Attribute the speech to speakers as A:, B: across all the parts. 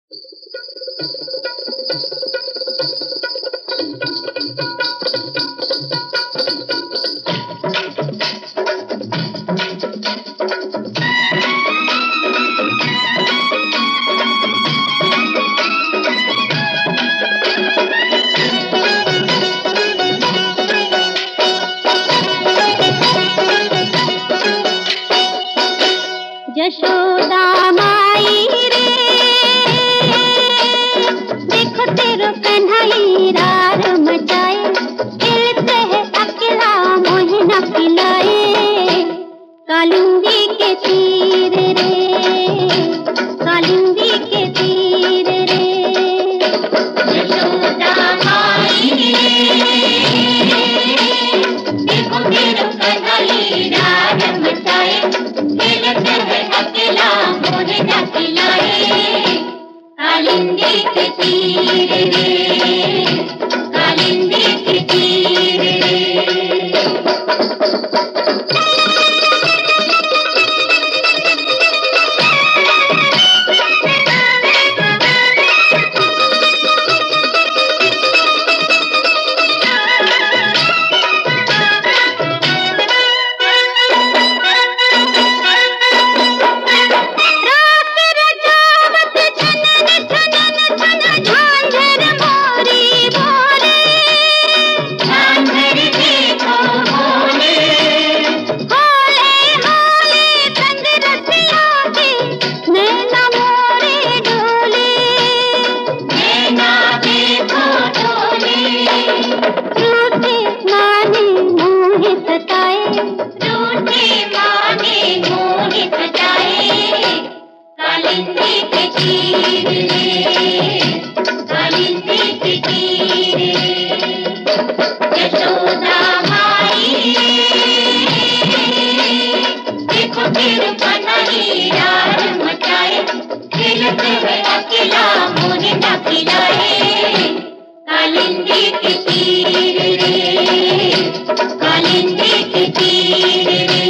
A: यशोदा माई रे, देखो तेरो कन्हई रार मचाए, खेलते है अकेला मोहे न पिलाए। कालिंदी के तीर रे, कालिंदी के तीर रे। यशोदा माई रे, देखो तेरो कन्हई रार मचाए, खेलते है अकेला मोहे न पिलाए। कालिंदी के तीर रे, कालिंदी के तीर रे। कालिंदी के तीर रे, कालिंदी के तीर रे। यशोदा माई रे, देखो तेरो कन्हई रार मचाए, खेलते है अकेला मोहे न पिलाए। कालिंदी के तीर रे, कालिंदी के तीर रे।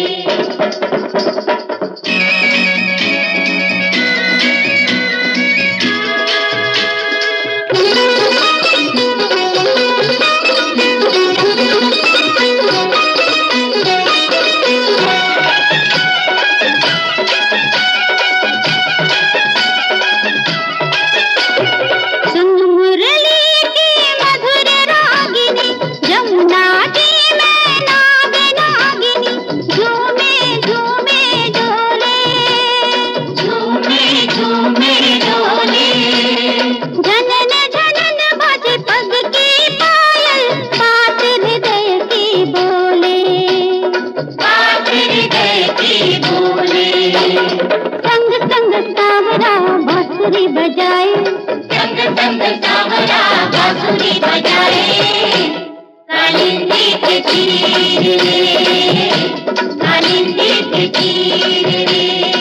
A: बांसुरी बजाए, संग संग सावरा बांसुरी बजाए। कालिंदी के तीर रे, कालिंदी के तीर रे।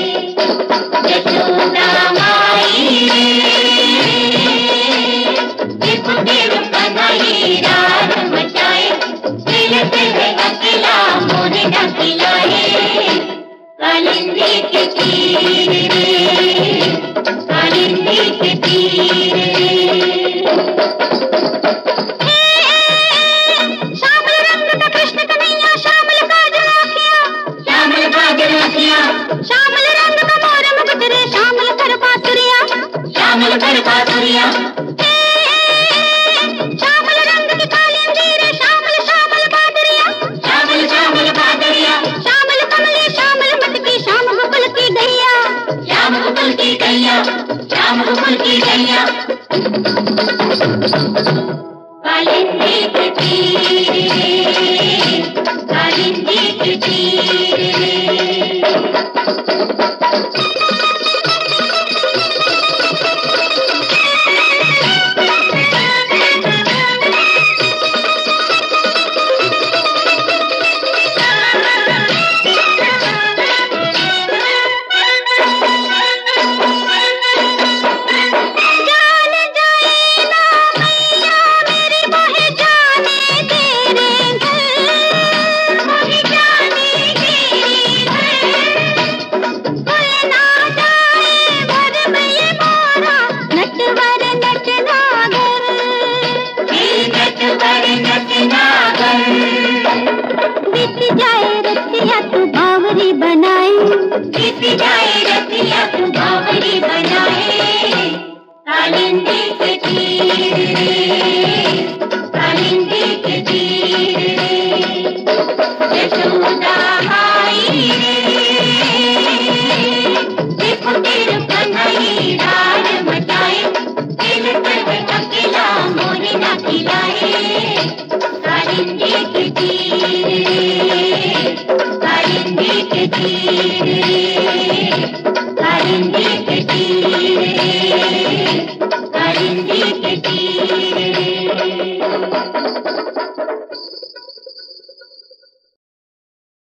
A: यशोदा माई रे, देखो तेरो कन्हई रार मचाए, खेलते है अकेला मोहे न पिलाए। कालिंदी के तीर रे, कालिंदी के तीर रे। श्यामल रंग का कृष्ण कन्हैया, श्यामल काजल आँखियाँ, श्यामल काजल आँखियाँ। श्यामल रंग का मोर मुकुट रे, श्यामल कर बांसुरिया, श्यामल कर बांसुरिया। श्यामल रंग की कालिंदी रे, श्यामल श्यामल बादरिया, श्यामल श्यामल बादरिया। श्यामल कमली, श्यामल मटकी, श्याम गोकुल की गैया, श्याम गोकुल की गैया, श्याम गोकुल की गैया। कालिंदी के तीर रे, कालिंदी के तीर रे। ना बीत जाए रतिया तू बावड़ी बनाए कालिंदी के तीर कालिंदी के तीर यशोदा आई रे फुटेर कन्हई डाल मचाए दिल पर अकेला मोरे ना खिलाए कालिंदी के तीर कालिंदी के तीर कालिंदी के तीर